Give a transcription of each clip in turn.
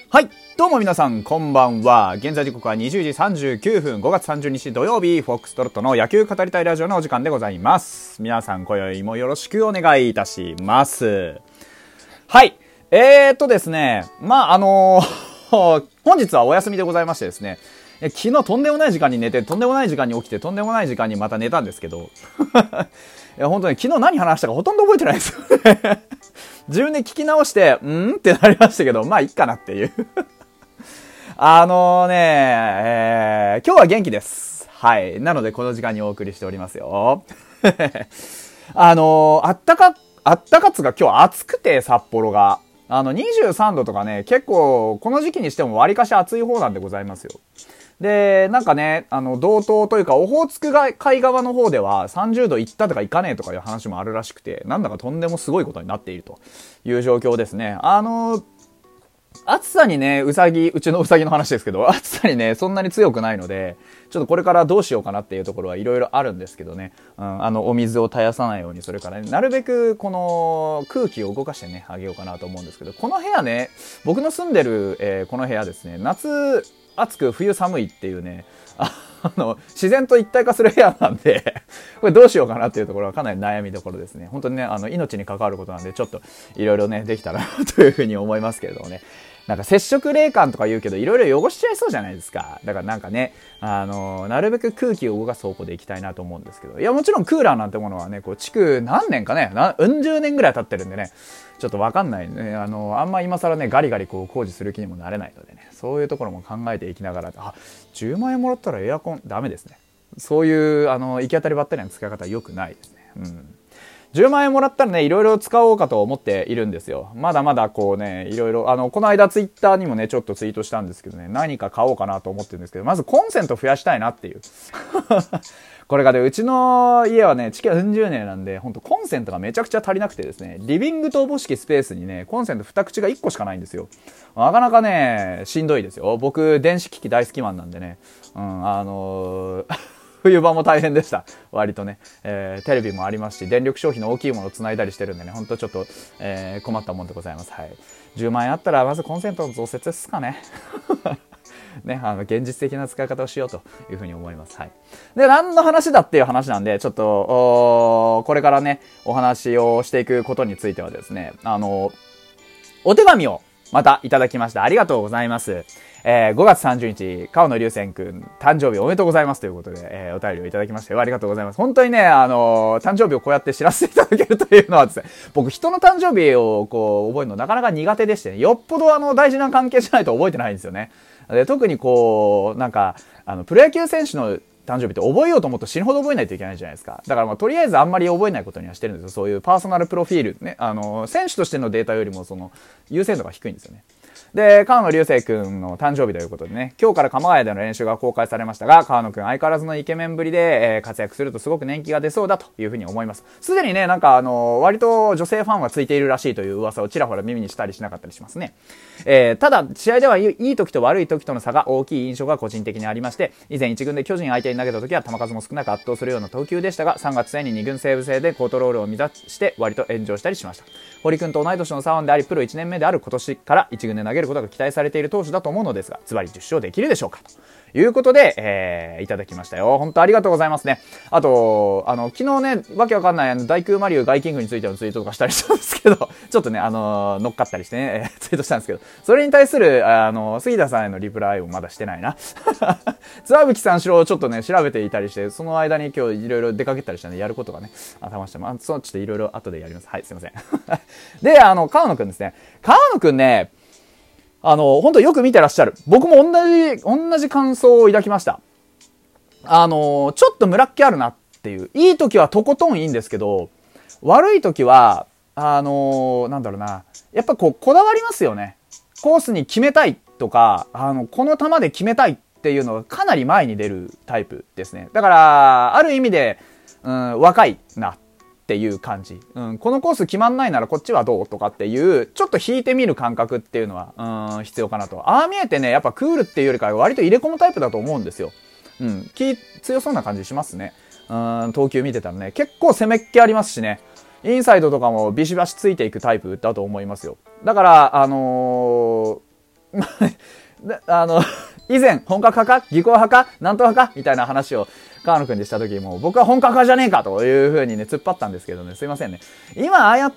はい。どうも皆さん、こんばんは。現在時刻は20時39分、5月30日土曜日、フォックストロットの野球語りたいラジオのお時間でございます。皆さん、今宵もよろしくお願いいたします。はい。ですね、本日はお休みでございましてですね、昨日とんでもない時間に寝て、とんでもない時間に起きて、とんでもない時間にまた寝たんですけど、いや本当に昨日何話したかほとんど覚えてないですよね。自分で聞き直して、ってなりましたけど、まあいいかなっていう。今日は元気です。はい。なのでこの時間にお送りしておりますよ。あったかつが今日暑くて札幌が。23度とかね、結構この時期にしても割かし暑い方なんでございますよ。で、なんかね、道東というか、オホーツク海側の方では30度いったとかいかねえとかいう話もあるらしくて、なんだかとんでもすごいことになっているという状況ですね。暑さにね、うちのうさぎの話ですけど、暑さにね、そんなに強くないので、ちょっとこれからどうしようかなっていうところはいろいろあるんですけどね、お水を絶やさないように、それからね、なるべくこの空気を動かしてね、あげようかなと思うんですけど、この部屋ね、僕の住んでる、この部屋ですね、夏暑く冬寒いっていうね、自然と一体化する部屋なんで、これどうしようかなっていうところはかなり悩みどころですね。本当にね、命に関わることなんで、ちょっといろいろね、できたらなというふうに思いますけれどもね。なんか接触冷感とか言うけど、いろいろ汚しちゃいそうじゃないですか。だからなんかね、なるべく空気を動かす方向でいきたいなと思うんですけど、いやもちろんクーラーなんてものはね、こう、築何年かね、うん十年ぐらい経ってるんでね、ちょっとわかんないね。あんま今更ね、ガリガリこう工事する気にもなれないのでね、そういうところも考えていきながら、10万円もらったらエアコンダメですね。そういう、行き当たりばったりの使い方は良くないですね。10万円もらったらね、いろいろ使おうかと思っているんですよ。まだまだこうね、いろいろ、この間ツイッターにもね、ちょっとツイートしたんですけどね、何か買おうかなと思ってるんですけど、まずコンセント増やしたいなっていう。これがね、うちの家はね、築うん十年なんで、ほんとコンセントがめちゃくちゃ足りなくてですね、リビングとおぼしきスペースにね、コンセント2口が1個しかないんですよ。なかなかね、しんどいですよ。僕、電子機器大好きマンなんでね、冬場も大変でした。割とね、テレビもありますし、電力消費の大きいものを繋いだりしてるんでね、ほんとちょっと、困ったもんでございます。はい。10万円あったら、まずコンセントの増設ですかね。ね、現実的な使い方をしようというふうに思います。はい。で、何の話だっていう話なんで、ちょっと、これからね、お話をしていくことについてはですね、お手紙をまたいただきました。ありがとうございます。5月30日、川野龍泉くん、誕生日おめでとうございますということで、お便りをいただきまして、ありがとうございます。本当にね、誕生日をこうやって知らせていただけるというのはですね、僕人の誕生日をこう、覚えるのなかなか苦手でしてね、よっぽど大事な関係じゃないと覚えてないんですよね。で特にこう、なんか、プロ野球選手の誕生日って覚えようと思うと死ぬほど覚えないといけないじゃないですか。だからとりあえずあんまり覚えないことにはしてるんですよ。そういうパーソナルプロフィールね。選手としてのデータよりも優先度が低いんですよね。で、川野流星くんの誕生日ということでね、今日から鎌ヶ谷での練習が公開されましたが、川野くん相変わらずのイケメンぶりで、活躍するとすごく年季が出そうだというふうに思います。すでにね、なんか割と女性ファンはついているらしいという噂をちらほら耳にしたりしなかったりしますね。ただ、試合ではいい時と悪い時との差が大きい印象が個人的にありまして、以前1軍で巨人相手に投げた時は球数も少なく圧倒するような投球でしたが、3月末に2軍西武制でコントロールを乱して割と炎上したりしました。堀君と同い年の左腕であり、プロ1年目である今年から1軍で投げることが期待されている投手だと思うのですが、ズバリ10勝できるでしょうかということで、いただきましたよ。本当ありがとうございますね。あと、昨日ね、わけわかんない大空マリュウガイキングについてのツイートとかしたりしたんですけど、ちょっとね、乗っかったりしてね、ツイートしたんですけど、それに対する、杉田さんへのリプライをまだしてないな。津吹さんしろちょっとね、調べていたりして、その間に今日いろいろ出かけたりしたんで、やることがね、頭してちょっといろいろ後でやります。はい、すいません。で、川野くんですね。川野くんね、本当よく見てらっしゃる。僕も同じ感想を抱きました。ちょっとムラっ気あるなっていう。いい時はとことんいいんですけど、悪い時は、なんだろうな。やっぱこだわりますよね。コースに決めたいとか、この球で決めたいっていうのがかなり前に出るタイプですね。だから、ある意味で、若いなっていう感じ。このコース決まんないならこっちはどうとかっていう、ちょっと引いてみる感覚っていうのは、必要かなと。ああ見えてね、やっぱクールっていうよりかは割と入れ込むタイプだと思うんですよ。気強そうな感じしますね。投球見てたらね、結構攻めっ気ありますしね。インサイドとかもビシバシついていくタイプだと思いますよ。だから、 以前、本格派か技巧派かなんと派かみたいな話を川野くんでした時も、僕は本格派じゃねえかという風にね、突っ張ったんですけどね、すいませんね。今、ああやって、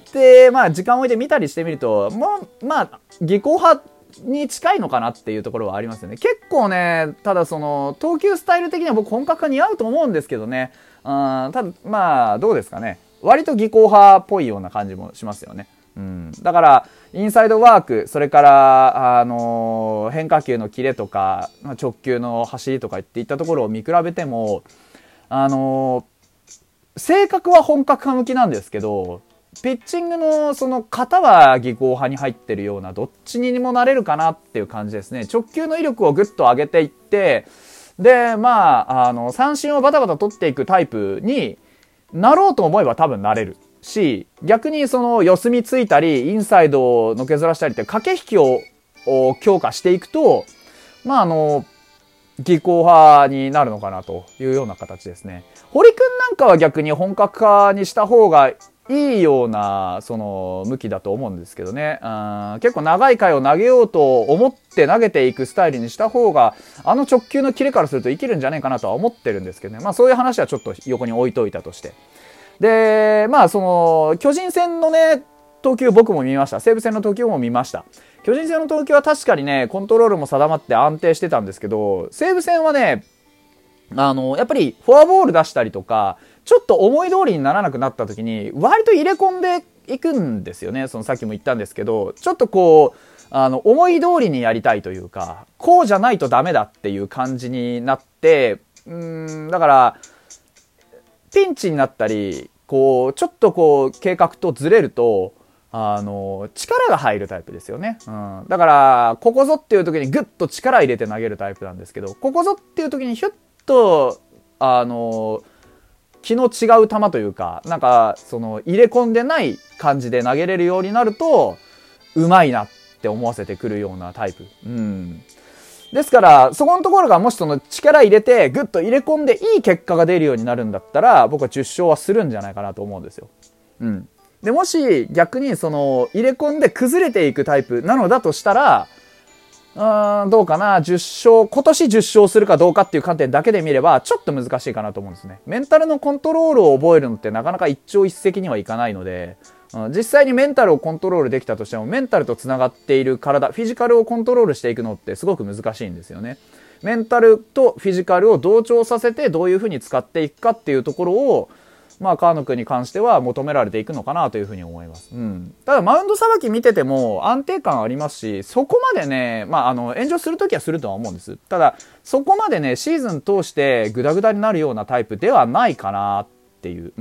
時間を置いて見たりしてみると、技巧派に近いのかなっていうところはありますよね。結構ね、ただ投球スタイル的には僕本格派似合うと思うんですけどね。ただ、どうですかね。割と技巧派っぽいような感じもしますよね。だから、インサイドワーク、それから、変化球のキレとか、直球の走りとかっていったところを見比べても、性格は本格派向きなんですけど、ピッチングの型は技巧派に入ってるような、どっちにもなれるかなっていう感じですね。直球の威力をぐっと上げていって、で、三振をバタバタ取っていくタイプになろうと思えば多分なれる。し、逆に四隅ついたり、インサイドをのけずらしたりって駆け引きを強化していくと、技巧派になるのかなというような形ですね。堀くんなんかは逆に本格化にした方がいいような、向きだと思うんですけどね。結構長い回を投げようと思って投げていくスタイルにした方が、直球のキレからすると生きるんじゃないかなとは思ってるんですけどね。そういう話はちょっと横に置いといたとして。で、巨人戦のね、投球僕も見ました。西武戦の投球も見ました。巨人戦の投球は確かにね、コントロールも定まって安定してたんですけど、西武戦はね、やっぱりフォアボール出したりとか、ちょっと思い通りにならなくなった時に、割と入れ込んでいくんですよね。さっきも言ったんですけど、ちょっと思い通りにやりたいというか、こうじゃないとダメだっていう感じになって、だから、ピンチになったり、ちょっと計画とずれると、力が入るタイプですよね。だから、ここぞっていう時にグッと力入れて投げるタイプなんですけど、ここぞっていう時にヒュッと、気の違う球というか、入れ込んでない感じで投げれるようになると、うまいなって思わせてくるようなタイプ。ですから、そこのところがもし力入れてグッと入れ込んでいい結果が出るようになるんだったら、僕は10勝はするんじゃないかなと思うんですよ。で、もし逆に入れ込んで崩れていくタイプなのだとしたら、どうかな、今年10勝するかどうかっていう観点だけで見れば、ちょっと難しいかなと思うんですね。メンタルのコントロールを覚えるのってなかなか一朝一夕にはいかないので、実際にメンタルをコントロールできたとしても、メンタルとつながっている体、フィジカルをコントロールしていくのってすごく難しいんですよね。メンタルとフィジカルを同調させてどういう風に使っていくかっていうところを、川野くんに関しては求められていくのかなというふうに思います。ただ、マウンドさばき見てても安定感ありますし、そこまでね、炎上するときはするとは思うんです。ただ、そこまでね、シーズン通してグダグダになるようなタイプではないかなっていう。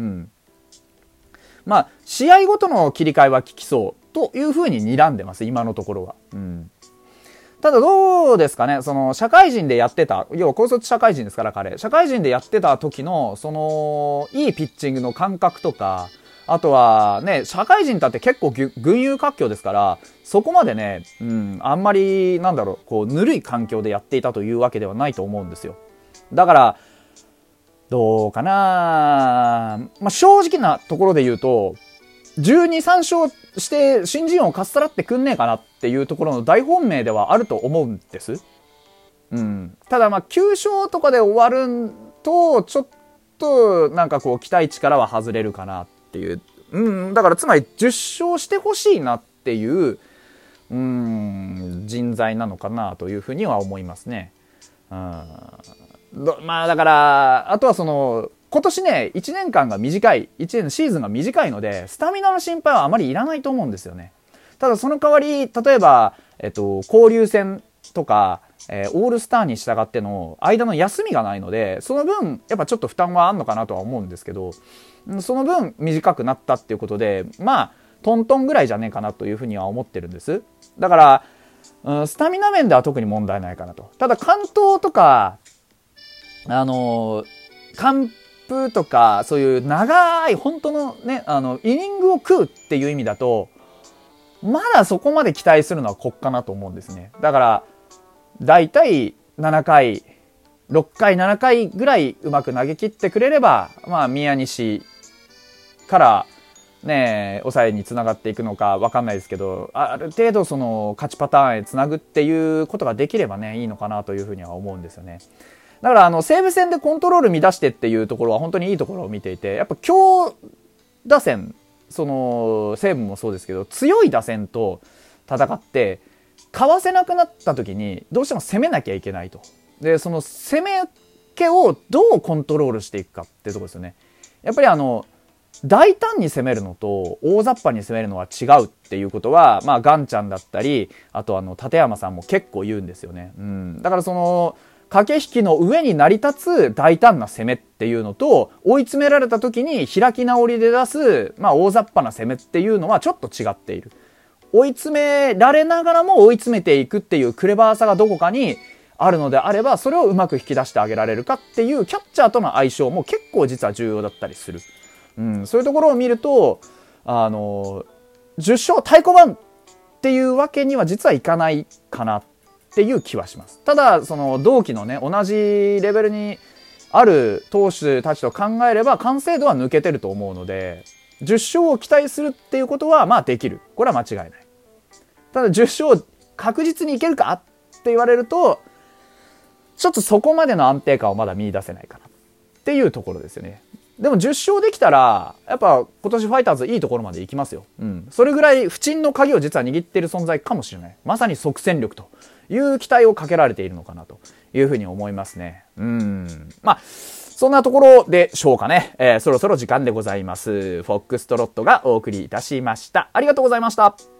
試合ごとの切り替えは効きそうというふうに睨んでます、今のところは。ただどうですかね、社会人でやってた、要は高卒社会人ですから彼、社会人でやってた時の、いいピッチングの感覚とか、あとはね、社会人だって結構群雄割拠ですから、そこまでね、あんまり、ぬるい環境でやっていたというわけではないと思うんですよ。だから、どうかな、正直なところで言うと、12、3勝して新人王をかっさらってくんねえかなっていうところの大本命ではあると思うんです。ただ9勝とかで終わると、ちょっと期待値からは外れるかなっていう。だからつまり10勝してほしいなっていう、人材なのかなというふうには思いますね。だから、あとは今年ね、1年間が短い、1年のシーズンが短いので、スタミナの心配はあまりいらないと思うんですよね。ただその代わり、例えば、交流戦とか、オールスターに従っての間の休みがないので、その分、やっぱちょっと負担はあんのかなとは思うんですけど、その分短くなったっていうことで、トントンぐらいじゃねえかなというふうには思ってるんです。だから、スタミナ面では特に問題ないかなと。ただ完投とか、完封とか、そういう長い、本当のね、イニングを食うっていう意味だと、まだそこまで期待するのはこっかなと思うんですね。だから、だいたい7回、6回、7回ぐらいうまく投げ切ってくれれば、宮西から、 ね、抑えにつながっていくのか分かんないですけど、ある程度その勝ちパターンへつなぐっていうことができればね、いいのかなというふうには思うんですよね。だから西武戦でコントロール乱してっていうところは本当にいいところを見ていて、やっぱ強打線、その西武もそうですけど、強い打線と戦ってかわせなくなった時にどうしても攻めなきゃいけないと。でその攻め気をどうコントロールしていくかっていうところですよね。やっぱり大胆に攻めるのと大雑把に攻めるのは違うっていうことは、まあガンちゃんだったり、あと立山さんも結構言うんですよね。だからその駆け引きの上に成り立つ大胆な攻めっていうのと、追い詰められた時に開き直りで出す、まあ大雑把な攻めっていうのはちょっと違っている。追い詰められながらも追い詰めていくっていうクレバーさがどこかにあるのであれば、それをうまく引き出してあげられるかっていうキャッチャーとの相性も結構実は重要だったりする。そういうところを見ると、10勝太鼓判っていうわけには実はいかないかなっていう気はします。ただ、その同期のね、同じレベルにある投手たちと考えれば完成度は抜けてると思うので、10勝を期待するっていうことはまあできる。これは間違いない。ただ10勝確実にいけるかって言われると、ちょっとそこまでの安定感をまだ見出せないかなっていうところですよね。でも10勝できたら、やっぱ今年ファイターズいいところまで行きますよ。それぐらい不沈の鍵を実は握っている存在かもしれない。まさに即戦力という期待をかけられているのかなというふうに思いますね。まあ、そんなところでしょうかね。そろそろ時間でございます。フォックストロットがお送りいたしました。ありがとうございました。